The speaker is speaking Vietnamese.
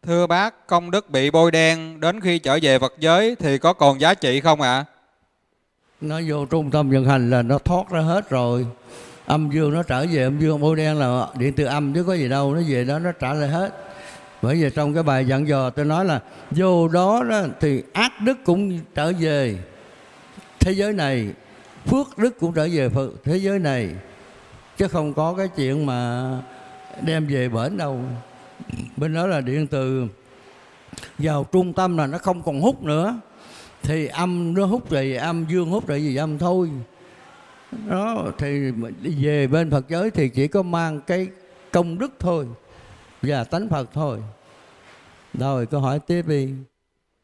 Thưa bác, công đức bị bôi đen đến khi trở về Phật giới thì có còn giá trị không ạ? Nó vô trung tâm vận hành là nó thoát ra hết rồi. Âm dương nó trở về âm dương, bôi đen là điện từ âm chứ có gì đâu, nó về đó nó trả lại hết. Bởi vì trong cái bài dặn dò tôi nói là vô đó, thì ác đức cũng trở về thế giới này, phước đức cũng trở về thế giới này, chứ không có cái chuyện mà đem về bển đâu. Bên đó là điện từ vào trung tâm là nó không còn hút nữa, thì âm nó hút về âm, dương hút lại về âm thôi. Đó, thì về bên Phật giới thì chỉ có mang cái công đức thôi và tánh Phật thôi. Rồi câu hỏi tiếp đi.